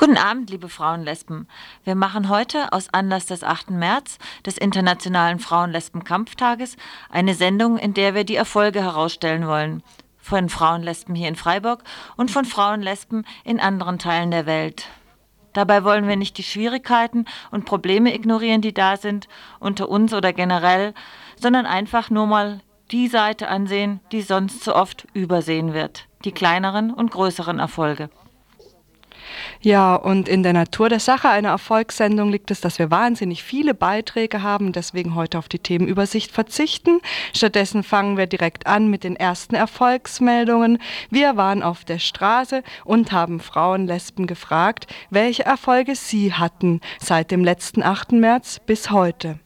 Guten Abend, liebe Frauenlesben. Wir machen heute aus Anlass des 8. März, des Internationalen Frauenlesben-Kampftages, eine Sendung, in der wir die Erfolge herausstellen wollen. Von Frauenlesben hier in Freiburg und von Frauenlesben in anderen Teilen der Welt. Dabei wollen wir nicht die Schwierigkeiten und Probleme ignorieren, die da sind, unter uns oder generell, sondern einfach nur mal die Seite ansehen, die sonst so oft übersehen wird. Die kleineren und größeren Erfolge. Ja, und in der Natur der Sache einer Erfolgssendung liegt es, dass wir wahnsinnig viele Beiträge haben, deswegen heute auf die Themenübersicht verzichten. Stattdessen fangen wir direkt an mit den ersten Erfolgsmeldungen. Wir waren auf der Straße und haben Frauenlesben gefragt, welche Erfolge sie hatten seit dem letzten 8. März bis heute.